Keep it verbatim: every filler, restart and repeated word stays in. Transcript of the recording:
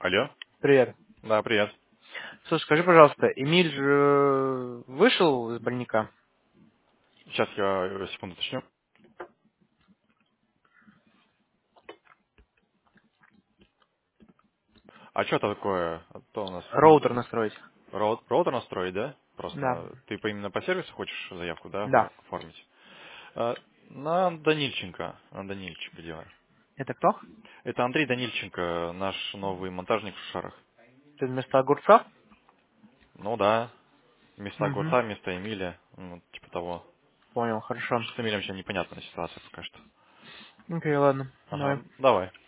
Алло? Привет. Да, привет. Слушай, скажи, пожалуйста, Эмиль же э, вышел из больника? Сейчас я э, секунду уточню. А что это такое? А то у нас Роутер настроить? роут- роутер настроить, да? Да. Просто ты по- именно по сервису хочешь заявку, да, Да. оформить? А, На Данильченко. На Данильченко делаем. Это кто? Это Андрей Данильченко, наш новый монтажник в Шушарах. Ты вместо огурца? Ну да, вместо Угу. огурца, вместо Эмиля, ну, типа того. Понял, хорошо. С Эмилем еще непонятная ситуация пока что. Окей, ладно. Давай. Ага, давай.